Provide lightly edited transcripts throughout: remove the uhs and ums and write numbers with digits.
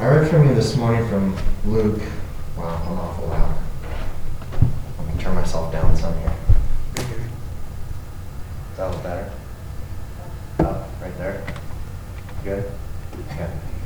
I read from you this morning from Luke. Wow, I'm awful loud. Let me turn myself down some here. Is that a little better? Up, right there. Good? Okay.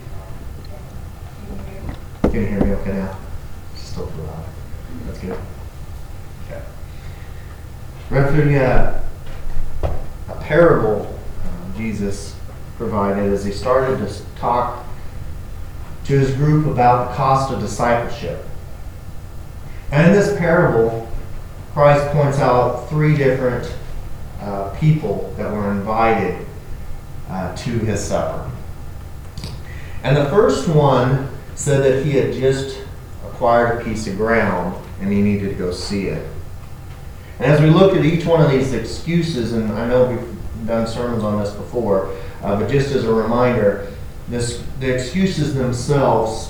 Can you hear me okay now? It's still too loud. That's good. Okay. Read through you a parable Jesus provided as he started to talk to his group about the cost of discipleship. And in this parable, Christ points out three different people that were invited to his supper. And the first one said that he had just acquired a piece of ground and he needed to go see it. And as we look at each one of these excuses, and I know we've done sermons on this before, but just as a reminder, the excuses themselves,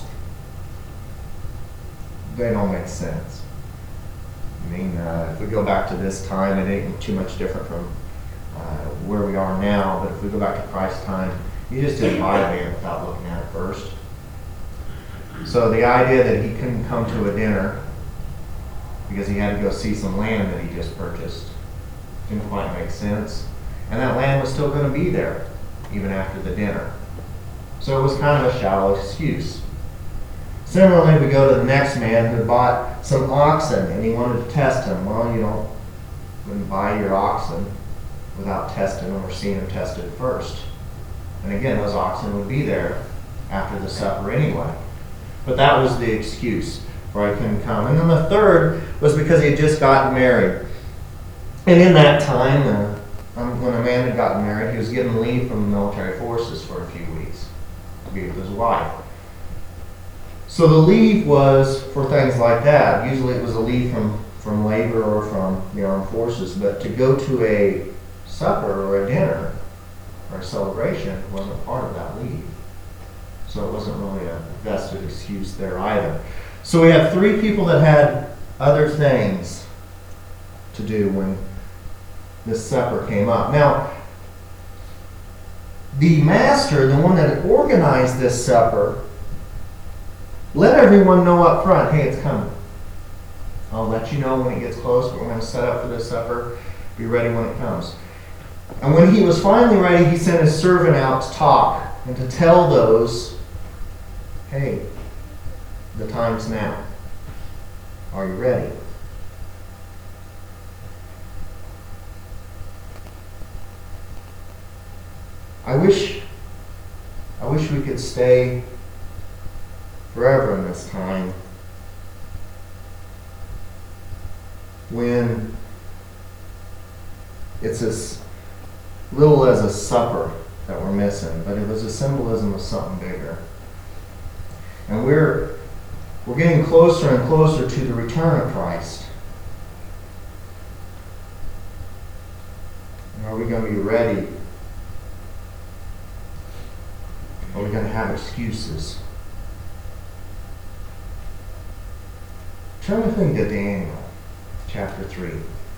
they don't make sense. I mean, if we go back to this time, it ain't too much different from where we are now, but if we go back to Christ's time, you just didn't buy land without looking at it first. So the idea that he couldn't come to a dinner because he had to go see some land that he just purchased didn't quite make sense. And that land was still going to be there even after the dinner. So it was kind of a shallow excuse. Similarly, we go to the next man who bought some oxen and he wanted to test them. Well, you wouldn't buy your oxen without testing them or seeing them tested first. And again, those oxen would be there after the supper anyway. But that was the excuse why he couldn't come. And then the third was because he had just gotten married. And in that time, when a man had gotten married, he was given leave from the military forces for a few weeks to be with his wife. So the leave was for things like that. Usually it was a leave from labor or from the armed forces, but to go to a supper or a dinner or a celebration wasn't part of that leave. So it wasn't really a vested excuse there either. So we have three people that had other things to do when this supper came up. Now, the master, the one that organized this supper, let everyone know up front, hey, it's coming. I'll let you know when it gets close, but we're going to set up for this supper. Be ready when it comes. And when he was finally ready, he sent his servant out to talk and to tell those, hey, the time's now. Are you ready? I wish we could stay forever in this time when it's as little as a supper that we're missing, but it was a symbolism of something bigger. And we're getting closer and closer to the return of Christ. And are we going to be ready? Are we going to have excuses? Turn with me to Daniel, chapter 3.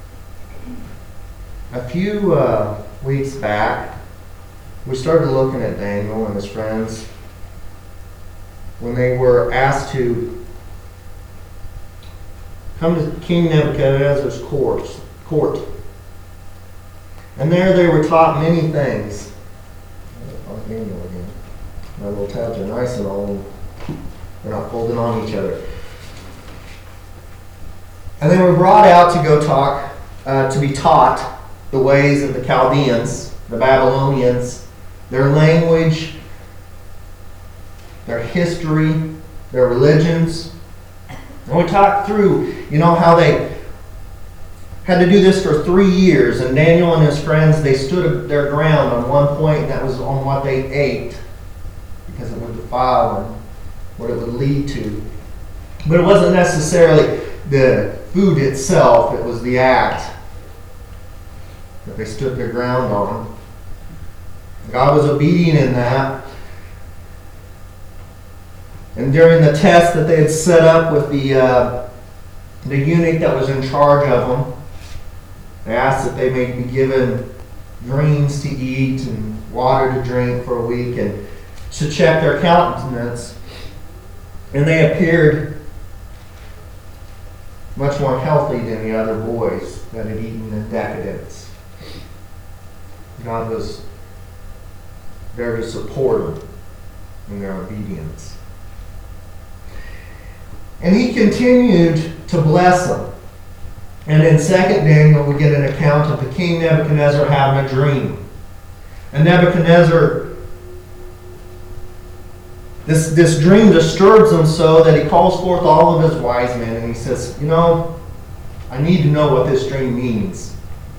A few weeks back, we started looking at Daniel and his friends when they were asked to come to King Nebuchadnezzar's court. And there they were taught many things. Daniel again. My little tabs are nice and all. They're not folding on each other. And they were brought out to go talk, to be taught the ways of the Chaldeans, the Babylonians, their language, their history, their religions. And we talked through, how they had to do this for 3 years. And Daniel and his friends, they stood their ground on one point, and that was on what they ate, because it would defile and what it would lead to. But it wasn't necessarily the food itself, it was the act that they stood their ground on. God was obedient in that. And during the test that they had set up with the eunuch that was in charge of them, they asked that they may be given greens to eat and water to drink for a week and to check their countenance. And they appeared much more healthy than the other boys that had eaten in decadence. God was very supportive in their obedience. And he continued to bless them. And in 2 Daniel, we get an account of the king Nebuchadnezzar having a dream. And Nebuchadnezzar, this dream disturbs him so that he calls forth all of his wise men and he says, I need to know what this dream means.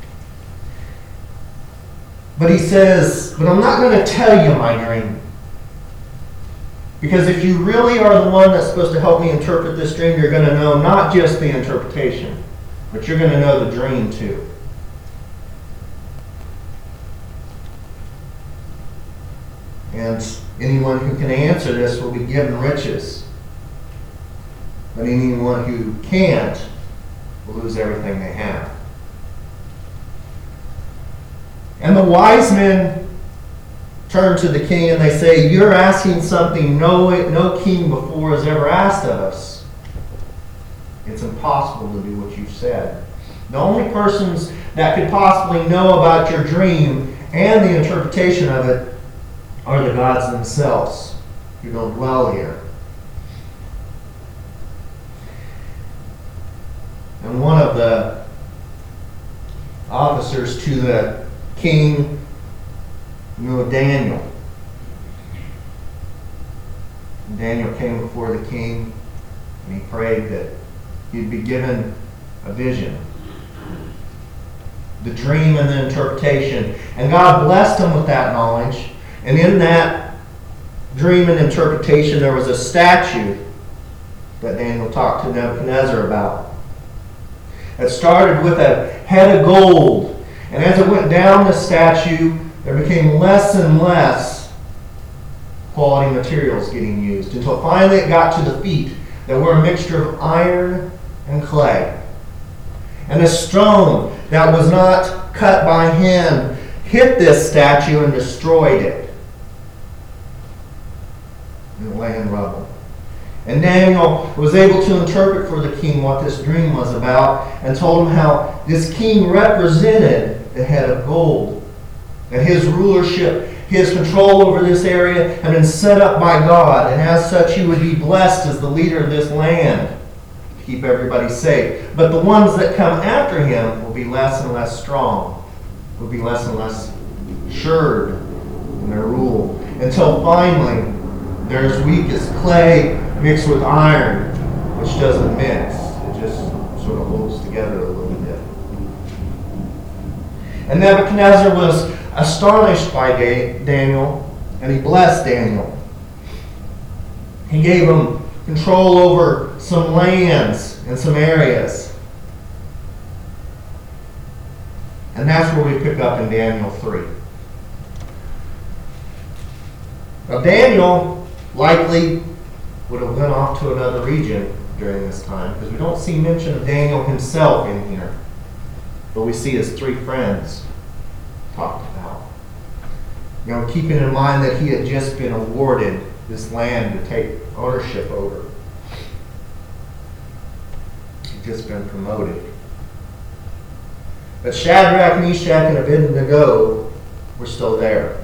But he says, but I'm not going to tell you my dream. Because if you really are the one that's supposed to help me interpret this dream, you're going to know not just the interpretation, but you're going to know the dream too. And anyone who can answer this will be given riches. But anyone who can't will lose everything they have. And the wise men turn to the king and they say, you're asking something no king before has ever asked of us. It's impossible to do what you've said. The only persons that could possibly know about your dream and the interpretation of it are the gods themselves who don't dwell here. And one of the officers to the king knew Daniel. And Daniel came before the king and he prayed that he'd be given a vision, the dream and the interpretation. And God blessed him with that knowledge. And in that dream and interpretation, there was a statue that Daniel talked to Nebuchadnezzar about. It started with a head of gold. And as it went down the statue, there became less and less quality materials getting used until finally it got to the feet that were a mixture of iron and clay. And a stone that was not cut by hand hit this statue and destroyed it. And it lay in rubble. And Daniel was able to interpret for the king what this dream was about and told him how this king represented the head of gold. That his rulership, his control over this area had been set up by God, and as such he would be blessed as the leader of this land to keep everybody safe. But the ones that come after him will be less and less strong, will be less and less assured in their rule, until finally they're as weak as clay mixed with iron, which doesn't mix. It just sort of holds together a little bit. And Nebuchadnezzar was astonished by Daniel, and he blessed Daniel. He gave him control over some lands and some areas. And that's where we pick up in Daniel 3. Now Daniel likely would have went off to another region during this time, because we don't see mention of Daniel himself in here. But we see his three friends talked about. Keeping in mind that he had just been awarded this land to take ownership over. He'd just been promoted. But Shadrach, Meshach, and Abednego were still there.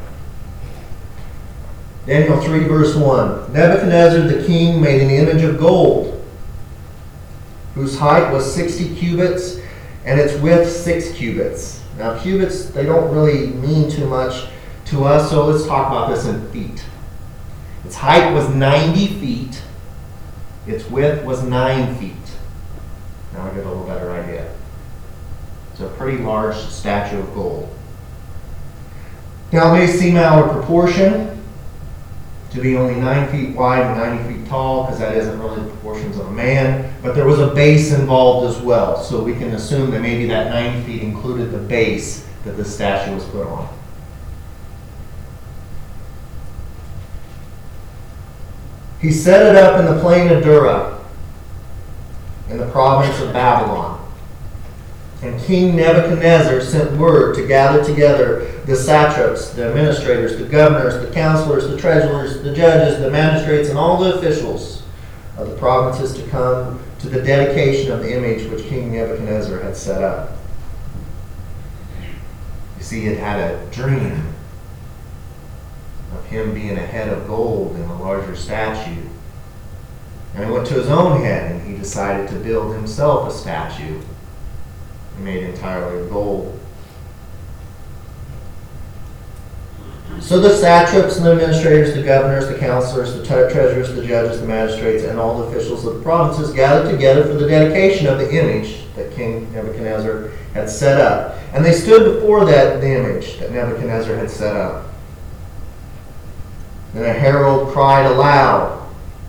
Daniel 3 verse 1. Nebuchadnezzar the king made an image of gold, whose height was 60 cubits, and its width 6 cubits. Now cubits, they don't really mean too much to us, so let's talk about this in feet. Its height was 90 feet. Its width was 9 feet. Now I get a little better idea. It's a pretty large statue of gold. Now it may seem out of proportion to be only 9 feet wide and 90 feet tall, because that isn't really the proportions of a man, but there was a base involved as well, so we can assume that maybe that 90 feet included the base that the statue was put on. He set it up in the plain of Dura, in the province of Babylon. And King Nebuchadnezzar sent word to gather together the satraps, the administrators, the governors, the counselors, the treasurers, the judges, the magistrates, and all the officials of the provinces to come to the dedication of the image which King Nebuchadnezzar had set up. You see, he had had a dream of him being a head of gold in a larger statue. And he went to his own head and he decided to build himself a statue. He made entirely of gold. So the satraps and the administrators, the governors, the counselors, the treasurers, the judges, the magistrates, and all the officials of the provinces gathered together for the dedication of the image that King Nebuchadnezzar had set up. And they stood before the image that Nebuchadnezzar had set up. Then a herald cried aloud,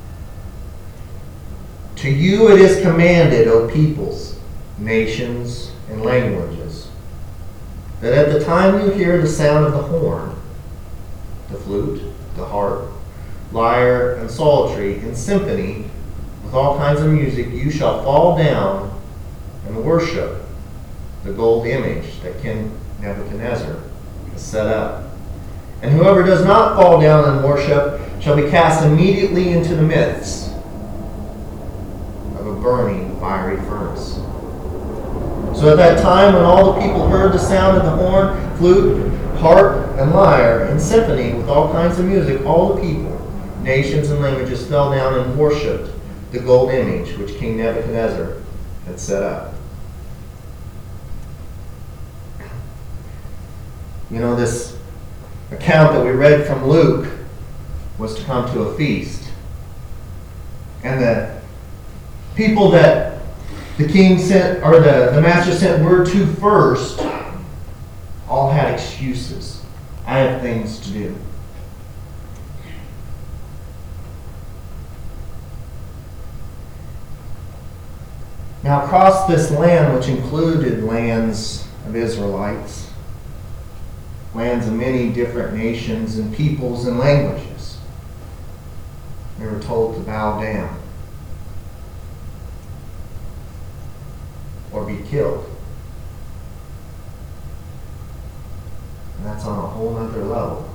"To you it is commanded, O peoples, nations, and languages, that at the time you hear the sound of the horn, the flute, the harp, lyre, and psaltery in symphony with all kinds of music, you shall fall down and worship the gold image that King Nebuchadnezzar has set up. And whoever does not fall down and worship shall be cast immediately into the midst of a burning fiery furnace." So at that time, when all the people heard the sound of the horn, flute, harp, and lyre in symphony with all kinds of music, all the people, nations, and languages fell down and worshipped the gold image which King Nebuchadnezzar had set up. You know, this account that we read from Luke was to come to a feast. And the people that the king sent, or the master sent word to first, all had excuses. I have things to do. Now, across this land, which included lands of Israelites, lands of many different nations and peoples and languages, they were told to bow down or be killed. And that's on a whole other level.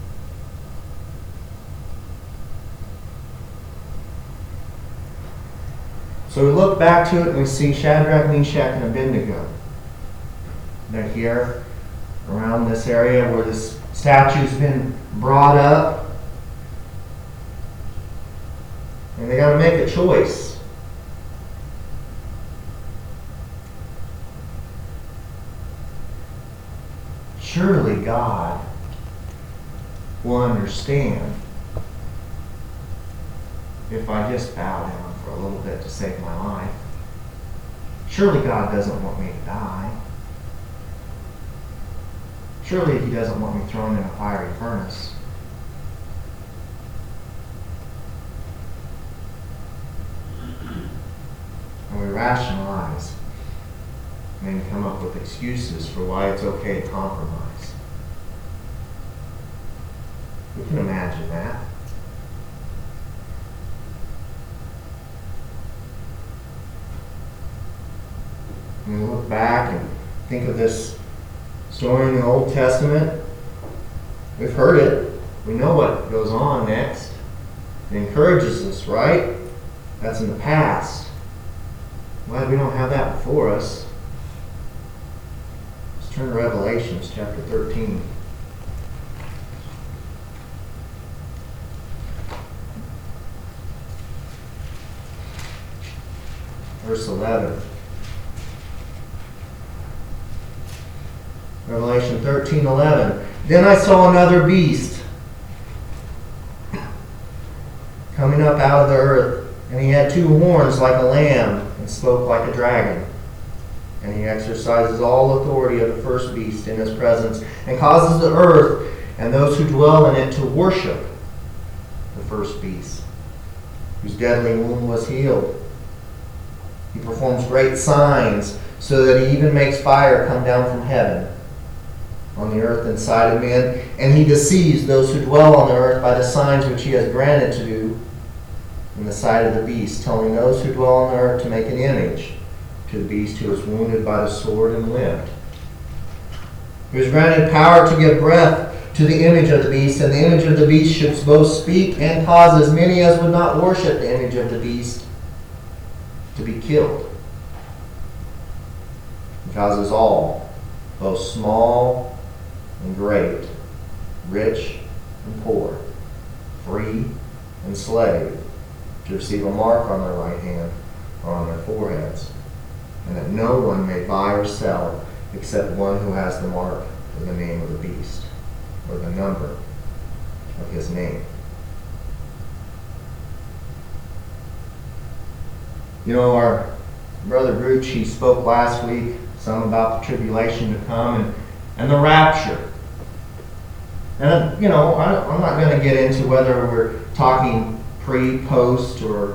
So we look back to it and we see Shadrach, Meshach, and Abednego. They're here around this area where this statue's been brought up. And they got to make a choice. Surely God will understand if I just bow down for a little bit to save my life. Surely God doesn't want me to die. Surely He doesn't want me thrown in a fiery furnace. And we rationalize and then come up with excuses for why it's okay to compromise. We can imagine that. When we look back and think of this story in the Old Testament, we've heard it. We know what goes on next. It encourages us, right? That's in the past. Glad we don't have that before us. Let's turn to Revelations chapter 13. Verse 11. Revelation 13:11. Then I saw another beast coming up out of the earth, and he had two horns like a lamb, and spoke like a dragon. And he exercises all authority of the first beast in his presence, and causes the earth and those who dwell in it to worship the first beast, whose deadly wound was healed. He performs great signs, so that he even makes fire come down from heaven on the earth inside of men, and he deceives those who dwell on the earth by the signs which he has granted to do in the sight of the beast, telling those who dwell on the earth to make an image to the beast who was wounded by the sword and lived. He was granted power to give breath to the image of the beast, and the image of the beast should both speak and cause as many as would not worship the image of the beast to be killed. It causes all, both small and great, rich and poor, free and slave, to receive a mark on their right hand or on their foreheads, and that no one may buy or sell except one who has the mark or the name of the beast, or the number of his name. You know, our brother Bruch, he spoke last week some about the tribulation to come and the rapture. And, you know, I'm not going to get into whether we're talking pre, post, or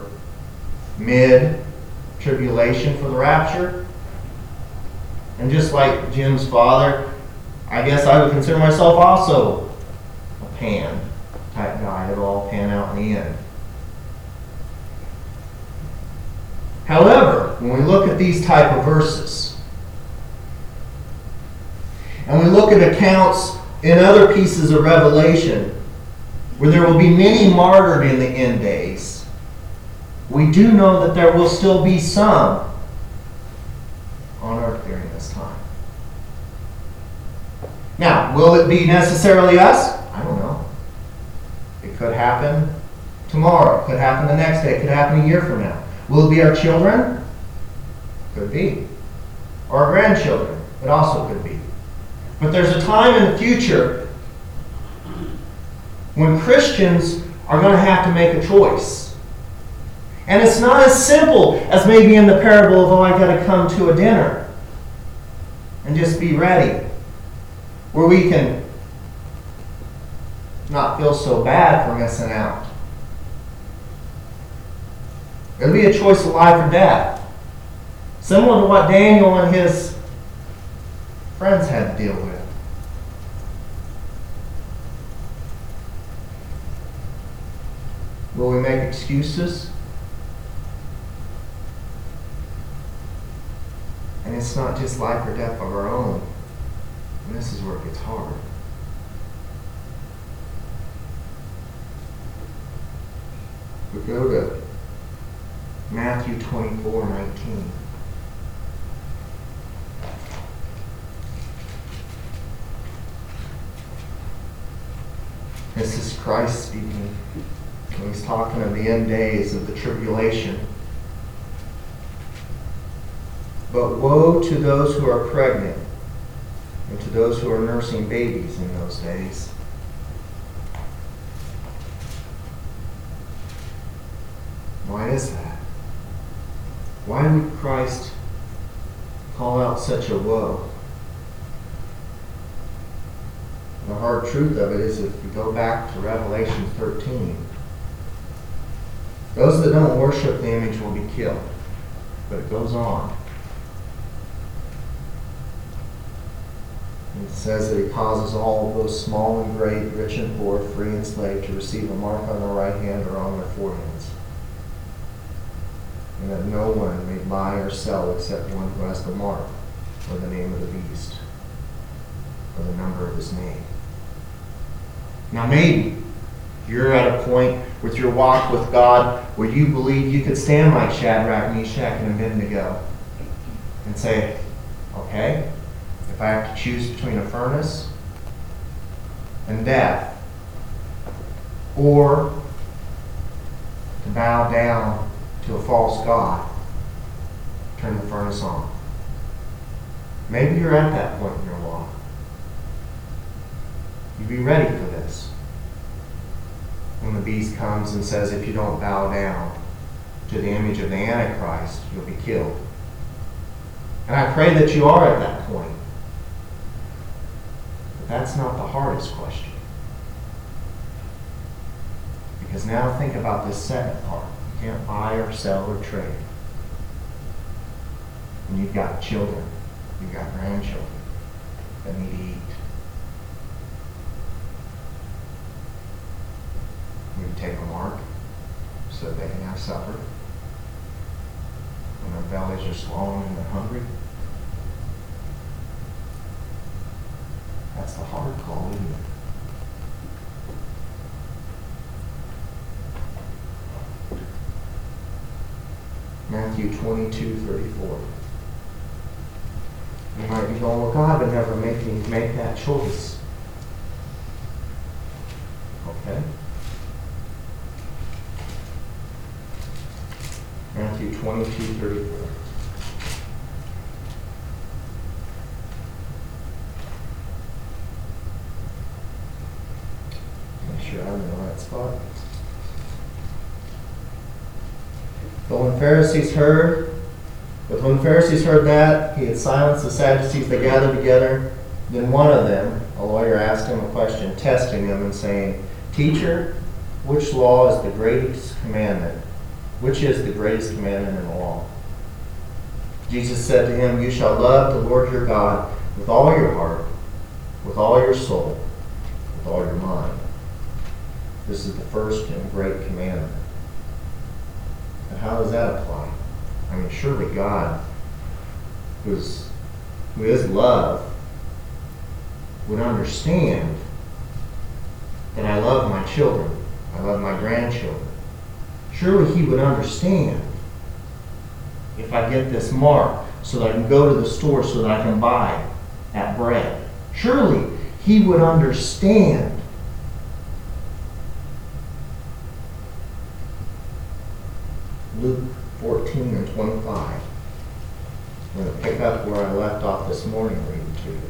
mid-tribulation for the rapture. And just like Jim's father, I guess I would consider myself also a pan type guy. It'll all pan out in the end. However, when we look at these type of verses, and we look at accounts in other pieces of Revelation where there will be many martyred in the end days, we do know that there will still be some on earth during this time. Now, will it be necessarily us? I don't know. It could happen tomorrow. It could happen the next day. It could happen a year from now. Will it be our children? Could be. Or our grandchildren. It also could be. But there's a time in the future when Christians are going to have to make a choice. And it's not as simple as maybe in the parable of, oh, I got to come to a dinner and just be ready, where we can not feel so bad for missing out. It'll be a choice of life or death. Similar to what Daniel and his friends had to deal with. Will we make excuses? And it's not just life or death of our own. And this is where it gets hard. We go to Matthew 24:19. This is Christ speaking. When he's talking of the end days of the tribulation. But woe to those who are pregnant and to those who are nursing babies in those days. Why is that? Why would Christ call out such a woe? The hard truth of it is, if we go back to Revelation 13, those that don't worship the image will be killed. But it goes on. It says that he causes all, both small and great, rich and poor, free and slave, to receive a mark on their right hand or on their foreheads. And that no one may buy or sell except one who has the mark, or the name of the beast, or the number of his name. Now maybe you're at a point with your walk with God where you believe you could stand like Shadrach, Meshach, and Abednego and say, okay, if I have to choose between a furnace and death, or to bow down to a false god, turn the furnace on. Maybe you're at that point in your walk. You be ready for this. When the beast comes and says, if you don't bow down to the image of the Antichrist, you'll be killed. And I pray that you are at that point. But that's not the hardest question. Because now think about this second part. You can't buy or sell or trade. And you've got children. You've got grandchildren that need to eat. We take a mark so that they can have supper when their bellies are swollen and they're hungry. That's the hard call, isn't it? Matthew 22:34. You might be going, well, God would never make me make that choice. Okay. Matthew 22:34. Make sure I'm in the right spot. But when the Pharisees heard that he had silenced the Sadducees, they gathered together. Then one of them, a lawyer, asked him a question, testing him and saying, Teacher, which law is the greatest commandment? Which is the greatest commandment in the law? Jesus said to him, You shall love the Lord your God with all your heart, with all your soul, with all your mind. This is the first and great commandment. And how does that apply? I mean, surely God, who is love, would understand that I love my children, I love my grandchildren. Surely he would understand if I get this mark so that I can go to the store so that I can buy that bread. Surely he would understand. Luke 14:25. I'm going to pick up where I left off this morning reading to you.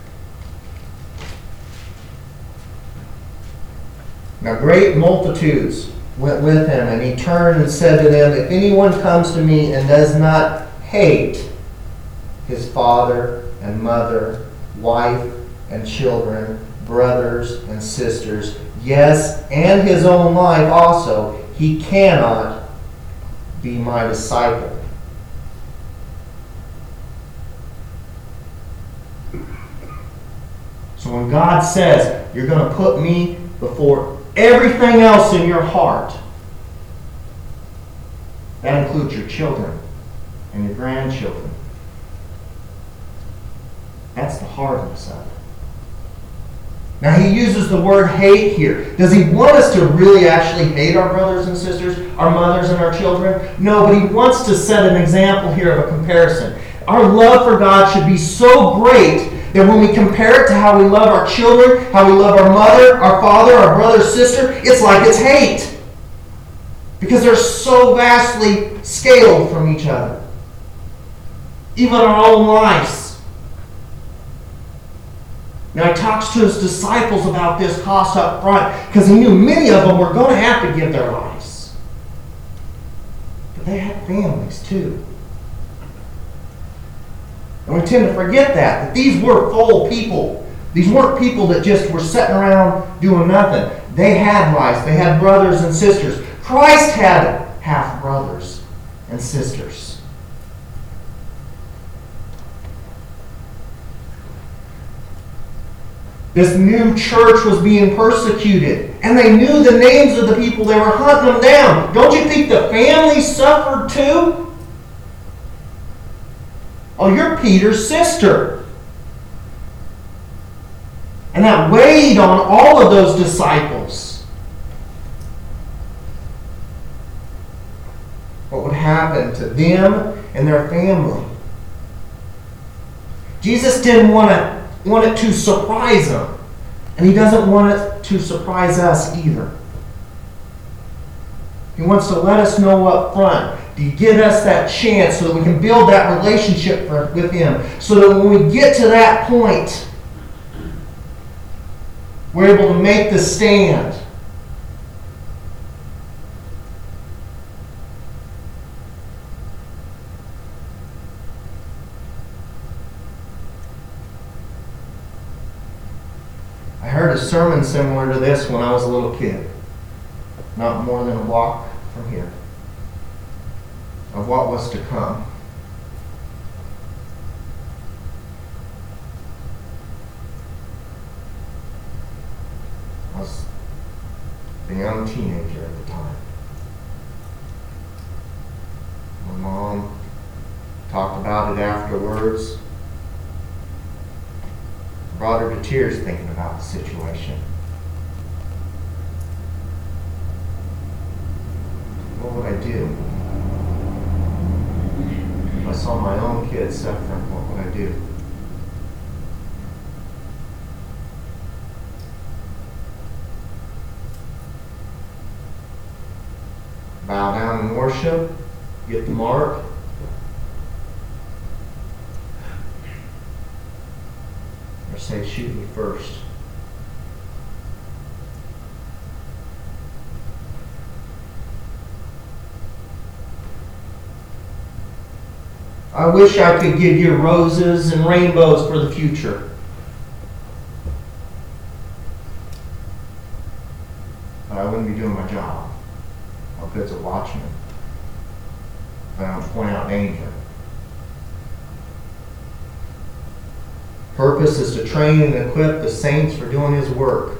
Now great multitudes went with him, and he turned and said to them, If anyone comes to me and does not hate his father and mother, wife and children, brothers and sisters, yes, and his own life also, he cannot be my disciple. So when God says, you're going to put me before everything else in your heart, that includes your children and your grandchildren. That's the hardness of it. Now he uses the word hate here. Does he want us to really actually hate our brothers and sisters, our mothers and our children? No, but he wants to set an example here of a comparison. Our love for God should be so great that when we compare it to how we love our children, how we love our mother, our father, our brother, sister, it's like it's hate. Because they're so vastly scaled from each other. Even our own lives. Now he talks to his disciples about this cost up front because he knew many of them were going to have to give their lives. But they had families too. And we tend to forget that these were full people. These weren't people that just were sitting around doing nothing. They had lives. They had brothers and sisters. Christ had half brothers and sisters. This new church was being persecuted, and they knew the names of the people. They were hunting them down. Don't you think the families suffered too? Oh, you're Peter's sister. And that weighed on all of those disciples. What would happen to them and their family? Jesus didn't want it to surprise them. And he doesn't want it to surprise us either. He wants to let us know up front. To give us that chance so that we can build that relationship with him. So that when we get to that point, we're able to make the stand. I heard a sermon similar to this when I was a little kid. Not more than a block from here. Of what was to come. I was a young teenager at the time. My mom talked about it afterwards. Brought her to tears thinking about the situation. What would I do? saw my own kids suffering, what would I do? Bow down and worship, get the mark. Or say, shoot me first. I wish I could give you roses and rainbows for the future. But I wouldn't be doing my job. How good's a watchman? If I don't point out danger. Purpose is to train and equip the saints for doing His work.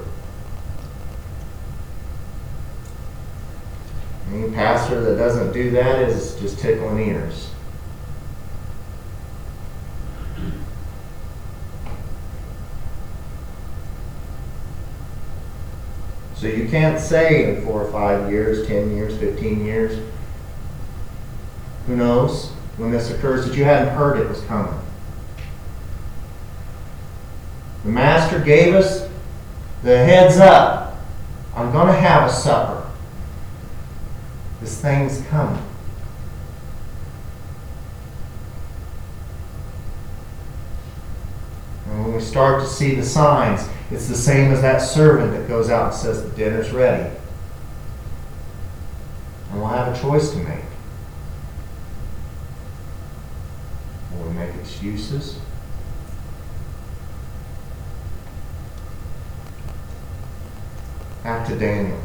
Any pastor that doesn't do that is just tickling ears. So you can't say in 4 or 5 years, 10 years, 15 years, who knows, when this occurs, that you hadn't heard it was coming. The Master gave us the heads up. I'm going to have a supper. This thing's coming. And when we start to see the signs, it's the same as that servant that goes out and says the dinner's ready. And we'll have a choice to make. Will we make excuses? Back to Daniel.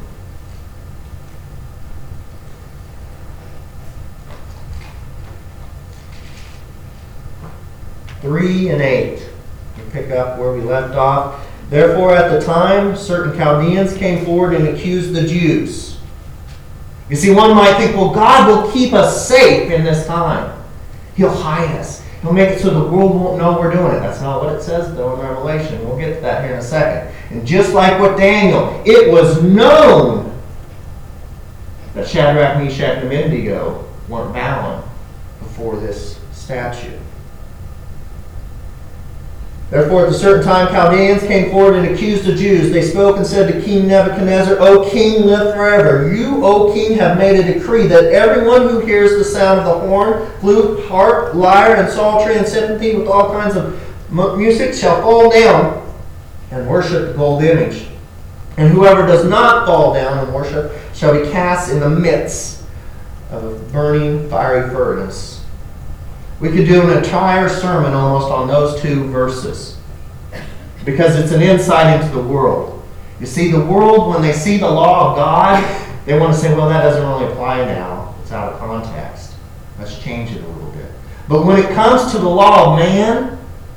Three and 8. We pick up where we left off. Therefore, at the time, certain Chaldeans came forward and accused the Jews. You see, one might think, well, God will keep us safe in this time. He'll hide us. He'll make it so the world won't know we're doing it. That's not what it says, though, in Revelation. We'll get to that here in a second. And just like with Daniel, it was known that Shadrach, Meshach, and Abednego weren't bowing before this statue. Therefore, at a certain time, Chaldeans came forward and accused the Jews. They spoke and said to King Nebuchadnezzar, O king, live forever. You, O king, have made a decree that everyone who hears the sound of the horn, flute, harp, lyre, and psaltery, and symphony with all kinds of music shall fall down and worship the gold image. And whoever does not fall down and worship shall be cast in the midst of a burning fiery furnace. We could do an entire sermon almost on those two verses because it's an insight into the world. You see, the world, when they see the law of God, they want to say, well, that doesn't really apply now. It's out of context. Let's change it a little bit. But when it comes to the law of man,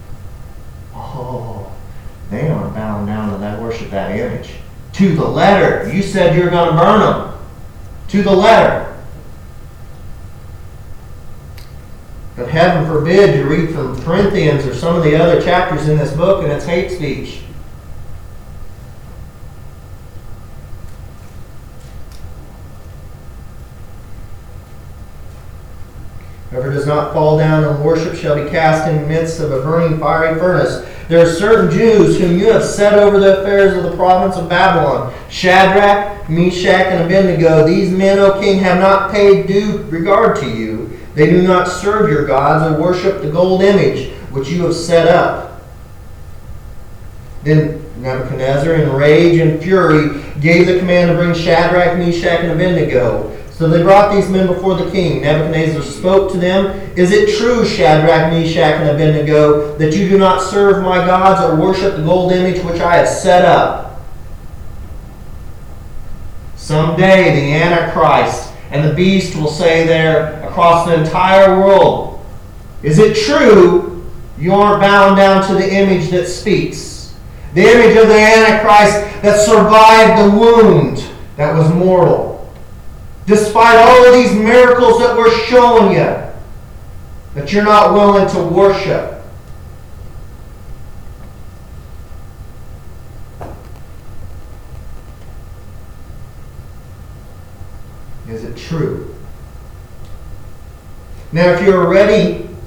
oh, they aren't bound down to that, worship that image. To the letter. You said you're going to burn them. To the letter. But heaven forbid you read from Corinthians or some of the other chapters in this book and it's hate speech. Whoever does not fall down and worship shall be cast in the midst of a burning fiery furnace. There are certain Jews whom you have set over the affairs of the province of Babylon. Shadrach, Meshach, and Abednego. These men, O king, have not paid due regard to you. They do not serve your gods or worship the gold image which you have set up. Then Nebuchadnezzar, in rage and fury, gave the command to bring Shadrach, Meshach, and Abednego. So they brought these men before the king. Nebuchadnezzar spoke to them, Is it true, Shadrach, Meshach, and Abednego, that you do not serve my gods or worship the gold image which I have set up? Someday the Antichrist and the beast will say there across the entire world, Is it true you aren't bound down to the image that speaks? The image of the Antichrist that survived the wound that was mortal. Despite all of these miracles that we're showing you, that you're not willing to worship. Is it true? Now, if you're ready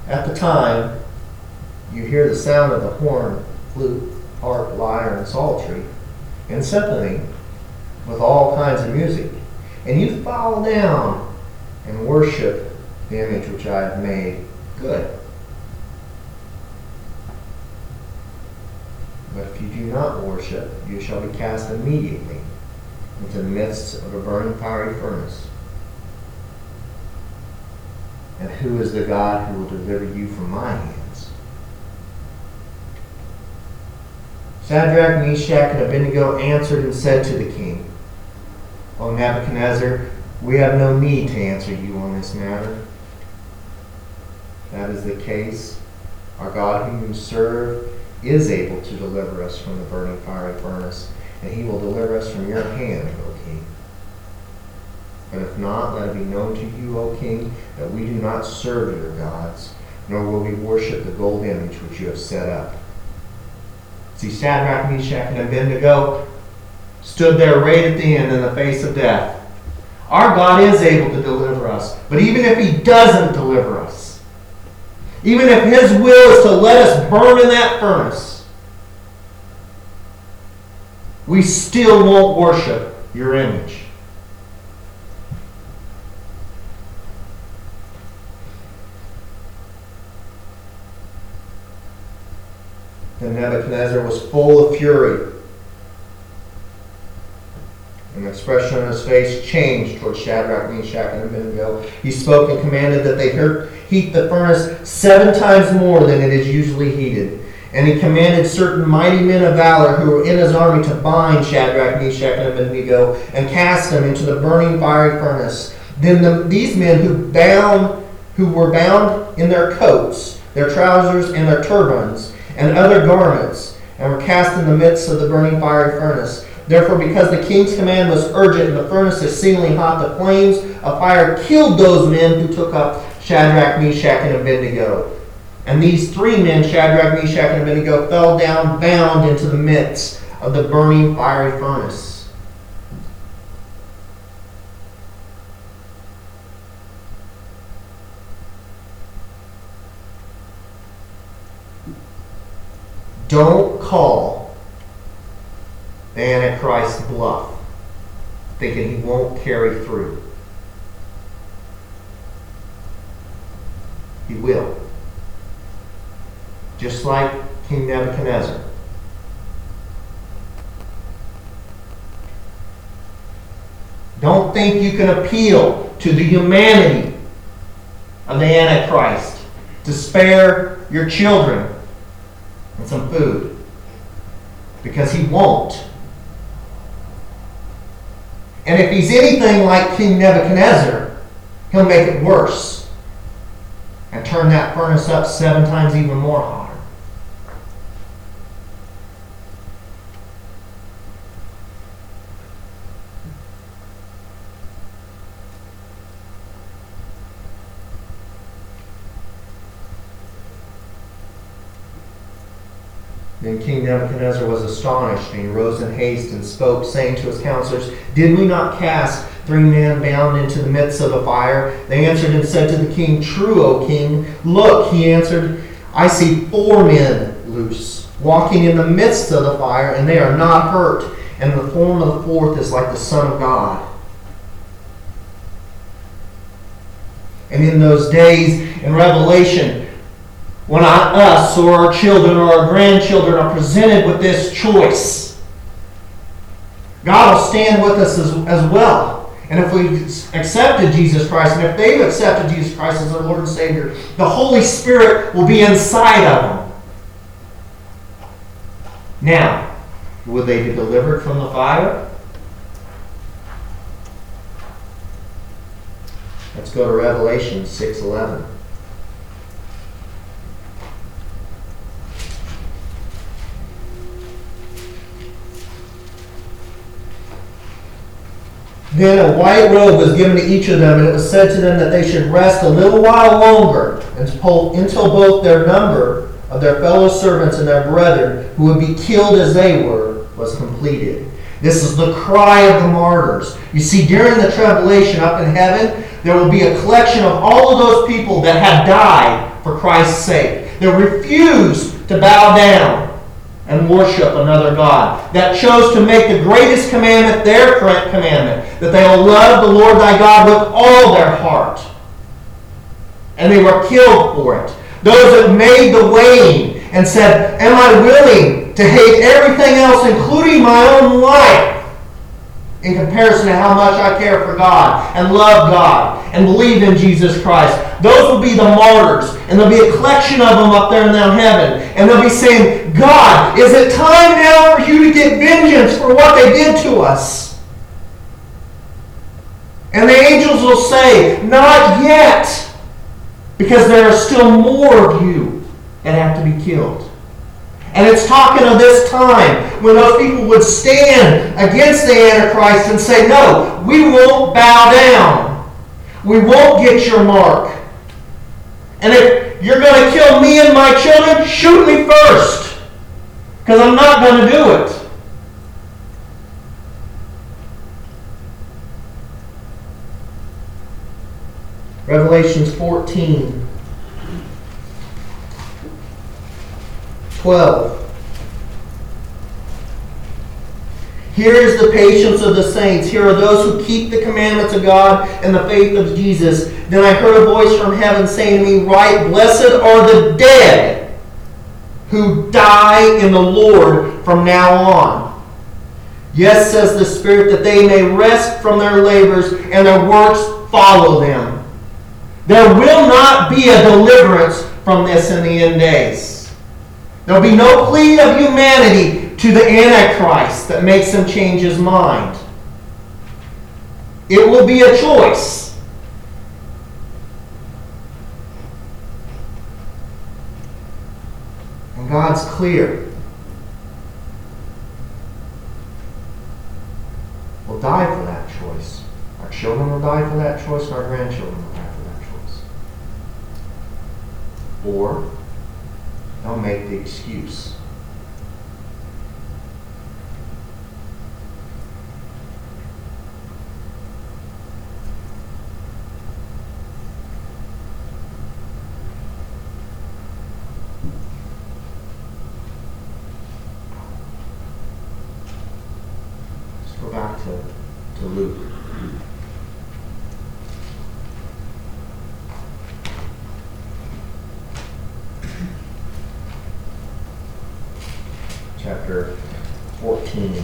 At the time, you hear the sound of the horn, flute, harp, lyre, and psaltery, and symphony with all kinds of music. And you fall down and worship the image which I have made. Good. But if you do not worship, you shall be cast immediately into the midst of a burning fiery furnace. And who is the God who will deliver you from my hands? Shadrach, Meshach, and Abednego answered and said to the king, O Nebuchadnezzar, we have no need to answer you on this matter. If that is the case, our God whom you serve is able to deliver us from the burning fiery furnace, and he will deliver us from your hand, O king. But if not, let it be known to you, O king, that we do not serve your gods, nor will we worship the gold image which you have set up. See, Shadrach, Meshach, and Abednego stood there right at the end in the face of death. Our God is able to deliver us, but even if he doesn't deliver us, even if his will is to let us burn in that furnace, we still won't worship your image. Then Nebuchadnezzar was full of fury. And the expression on his face changed toward Shadrach, Meshach, and Abednego. He spoke and commanded that they heat the furnace 7 times more than it is usually heated. And he commanded certain mighty men of valor who were in his army to bind Shadrach, Meshach, and Abednego and cast them into the burning fiery furnace. Then these men who were bound in their coats, their trousers, and their turbans, and other garments, and were cast in the midst of the burning fiery furnace. Therefore, because the king's command was urgent and the furnace exceedingly hot, the flames of fire killed those men who took up Shadrach, Meshach, and Abednego. And these 3 men, Shadrach, Meshach, and Abednego, fell down bound into the midst of the burning fiery furnace. Don't call the Antichrist bluff, thinking he won't carry through. He will. Just like King Nebuchadnezzar. Don't think you can appeal to the humanity of the Antichrist to spare your children and some food. Because he won't. And if he's anything like King Nebuchadnezzar, he'll make it worse and turn that furnace up 7 times even more hotter. Then King Nebuchadnezzar was astonished, and he rose in haste and spoke, saying to his counselors, Did we not cast 3 men bound into the midst of the fire? They answered and said to the king, True, O king. Look, he answered, I see 4 men loose, walking in the midst of the fire, and they are not hurt. And the form of the 4th is like the Son of God. And in those days, in Revelation, when us or our children or our grandchildren are presented with this choice, God will stand with us as well. And if we've accepted Jesus Christ, and if they've accepted Jesus Christ as their Lord and Savior, the Holy Spirit will be inside of them. Now, will they be delivered from the fire? Let's go to Revelation 6:11. Then a white robe was given to each of them, and it was said to them that they should rest a little while longer until both their number of their fellow servants and their brethren, who would be killed as they were, was completed. This is the cry of the martyrs. You see, during the tribulation up in heaven, there will be a collection of all of those people that have died for Christ's sake, that refused to bow down and worship another God, that chose to make the greatest commandment their commandment, that they will love the Lord thy God with all their heart. And they were killed for it. Those that made the weighing and said, am I willing to hate everything else, including my own life, in comparison to how much I care for God and love God and believe in Jesus Christ? Those will be the martyrs, and there'll be a collection of them up there in heaven, and they'll be saying, God, is it time now for you to get vengeance for what they did to us? And the angels will say, not yet, because there are still more of you that have to be killed. And it's talking of this time when those people would stand against the Antichrist and say, no, we won't bow down. We won't get your mark. And if you're going to kill me and my children, shoot me first, because I'm not going to do it. Revelations 14. 12. Here is the patience of the saints. Here are those who keep the commandments of God and the faith of Jesus. Then I heard a voice from heaven saying to me, write, blessed are the dead who die in the Lord from now on. Yes, says the Spirit, that they may rest from their labors and their works follow them. There will not be a deliverance from this in the end days. There will be no plea of humanity to the Antichrist that makes him change his mind. It will be a choice. And God's clear. We'll die for that choice. Our children will die for that choice, and our grandchildren will die for that choice. Or they'll make the excuse. Let's go back to Luke. Chapter 14.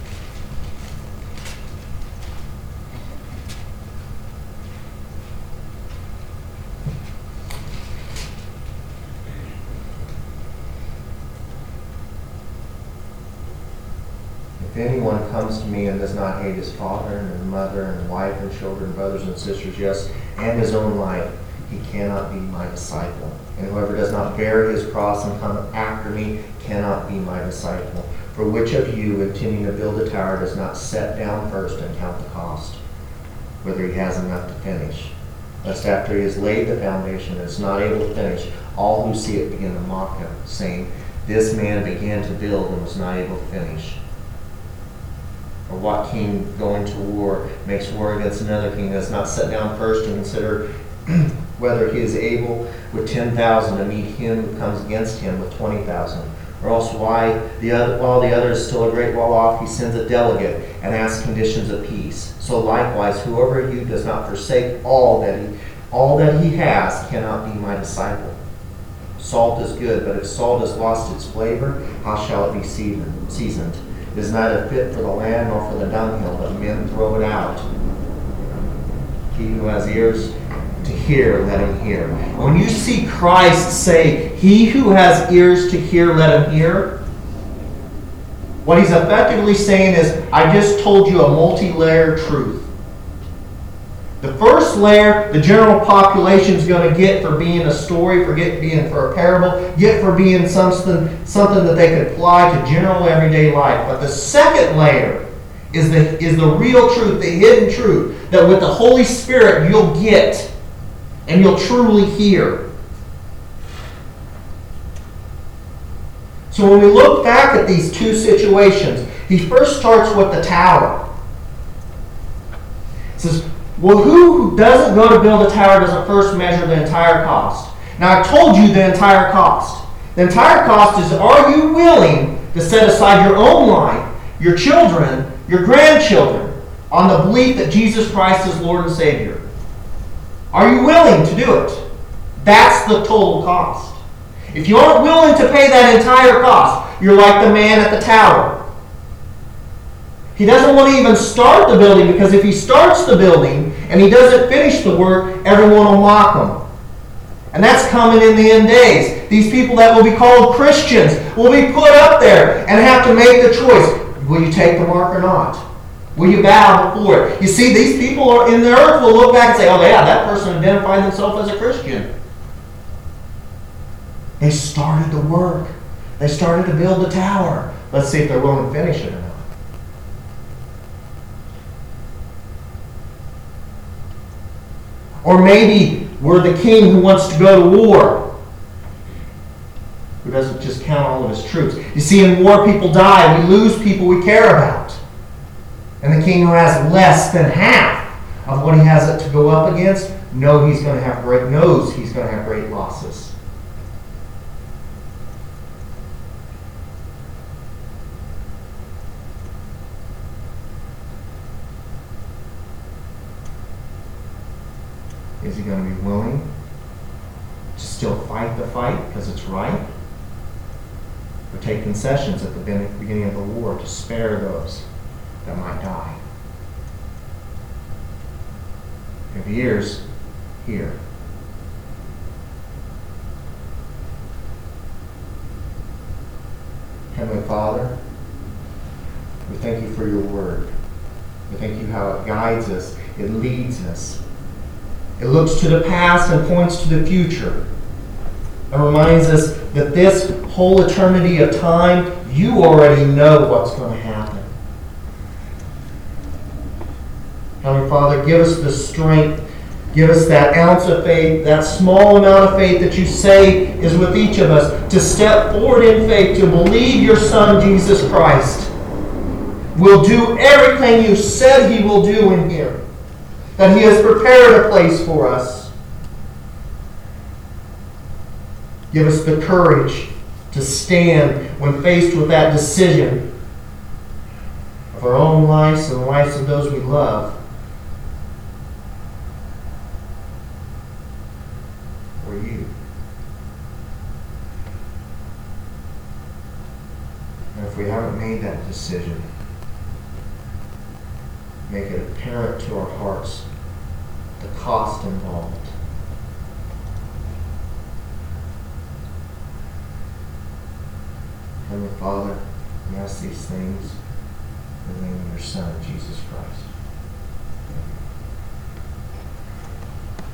If anyone comes to me and does not hate his father and his mother and wife and children, brothers and sisters, yes, and his own life, he cannot be my disciple. And whoever does not bear his cross and come after me cannot be my disciple. For which of you, intending to build a tower, does not set down first and count the cost, whether he has enough to finish? Lest after he has laid the foundation and is not able to finish, all who see it begin to mock him, saying, this man began to build and was not able to finish. Or what king going to war makes war against another king, does not set down first and consider whether he is able with 10,000 to meet him who comes against him with 20,000? Or else while the other is still a great while off, he sends a delegate and asks conditions of peace. So likewise, whoever of you does not forsake all that he has cannot be my disciple. Salt is good, but if salt has lost its flavor, how shall it be seasoned? It is neither fit for the land nor for the dunghill, but men throw it out. He who has ears to hear, let him hear. When you see Christ say, he who has ears to hear, let him hear, what he's effectively saying is, I just told you a multi-layered truth. The first layer, the general population is going to get for being a story, being for a parable, get for being something that they could apply to general everyday life. But the second layer is the real truth, the hidden truth, that with the Holy Spirit you'll get and you'll truly hear. So when we look back at these two situations, he first starts with the tower. He says, well, who doesn't go to build a tower doesn't first measure the entire cost? Now, I told you the entire cost. The entire cost is, are you willing to set aside your own life, your children, your grandchildren, on the belief that Jesus Christ is Lord and Savior? Are you willing to do it? That's the total cost. If you aren't willing to pay that entire cost, you're like the man at the tower. He doesn't want to even start the building, because if he starts the building and he doesn't finish the work, everyone will mock him. And that's coming in the end days. These people that will be called Christians will be put up there and have to make the choice. Will you take the mark or not? Will you bow before it? You see, these people in the earth will look back and say, oh yeah, that person identified themselves as a Christian. They started the work. They started to build the tower. Let's see if they're willing to finish it or not. Or maybe we're the king who wants to go to war, who doesn't just count all of his troops. You see, in war, people die. We lose people we care about. And the king who has less than half of what he has to go up against knows he's going to have great losses. Is he going to be willing to still fight the fight because it's right? Or take concessions at the beginning of the war to spare those that might die? If he hears, hear. Heavenly Father, we thank you for your word. We thank you how it guides us, it leads us. It looks to the past and points to the future. It reminds us that this whole eternity of time, you already know what's going to happen. Heavenly Father, give us the strength, give us that ounce of faith, that small amount of faith that you say is with each of us, to step forward in faith, to believe your Son, Jesus Christ, will do everything you said he will do in here. That he has prepared a place for us. Give us the courage to stand when faced with that decision of our own lives and the lives of those we love. Or you. And if we haven't made that decision, make it apparent to our hearts the cost involved. Heavenly Father, we ask these things in the name of your Son, Jesus Christ.